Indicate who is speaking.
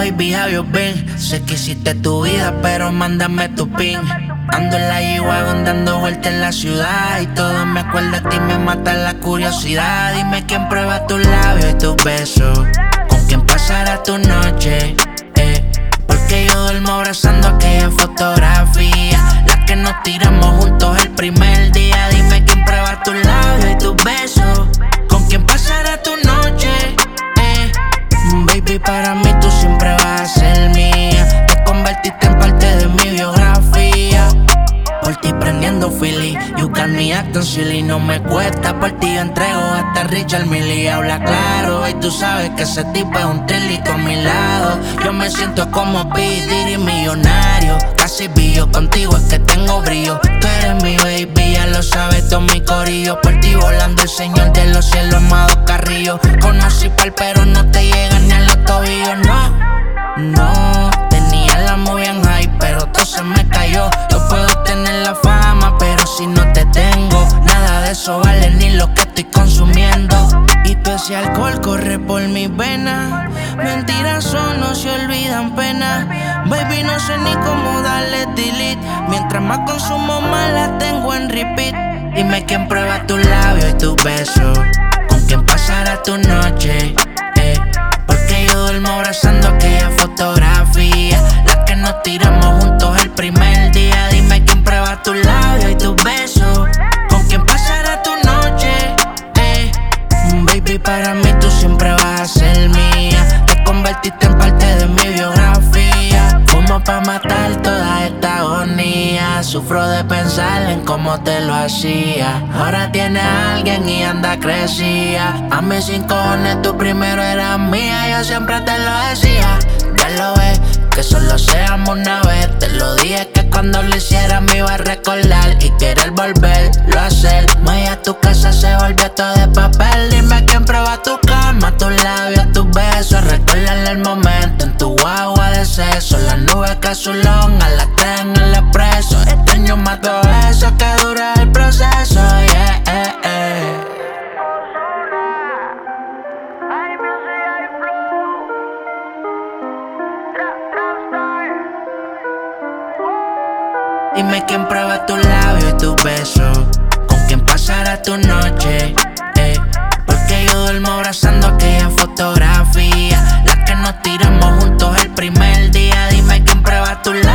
Speaker 1: baby, how you been? Sé que hiciste tu vida, pero mándame tu pin. Ando en la G-Wagon dando vueltas en la ciudad y todo me acuerda a ti, me mata la curiosidad. Dime quién prueba tus labios y tus besos, con quién pasará tu noche, porque yo duermo abrazando aquella fotografía, la que nos tiramos juntos el primer día. Dime quién prueba tus labios y tus besos, con quién pasará tu noche, baby, para mí tú siempre vas a ser mía. Te convertiste en parte de mi biografía. Por ti prendiendo Philly, you got me acting silly. No me cuesta, por ti yo entrego hasta Richard Mille. Habla claro, y tú sabes que ese tipo es un trilito a mi lado. Yo me siento como P. Diddy millonario. Casi billo, contigo es que tengo brillo. Tú eres mi baby, ya lo sabes todo mi corillo. Por ti volando el señor de los cielos, Amado Carrillo. Conocí pal pero no te llegan ni a los tobillos, no. Tenía la movie en high, pero todo se me cayó. Yo puedo tener la fama, pero si no te tengo, nada de eso vale ni lo que estoy consumiendo. Y todo ese alcohol corre por mis venas. Mentiras son, no se olvidan penas. Baby, no sé ni cómo darle delete. Mientras más consumo, más la tengo en repeat. Dime quién prueba tus labios y tus besos, con quién pasará tu noche, porque yo duermo abrazando aquella fotografía, la que nos tiramos juntos el primer día. Dime quién prueba tus labios y tus besos, con quién pasará tu noche, baby, para mí tú siempre vas a ser mía. Te convertiste en parte de mi biografía. Fumo pa' matar toda esta agonía. Sufro de pensar en cómo te lo hacía. Ahora tiene a alguien y anda crecía. A mis 5 cojones tú primero eras mía. Yo siempre te lo decía. Ya lo ves, que solo seamos una vez. Te lo dije que cuando lo hiciera me iba a recordar y querer volverlo a hacer. Maya, tu casa se volvió todo de papel. Dime quién prueba tu cama, tus labios, tus besos. Recuérdale el momento en tu guagua de sexo. Las nubes Casulón, a las 3 en el expreso. Extraño más todo eso que dura el proceso, yeah, Dime quién prueba tus labios y tus besos, con quién pasará tu noche, porque yo duermo abrazando aquella fotografía, la que nos tiramos juntos el primer día. Dime quién prueba tus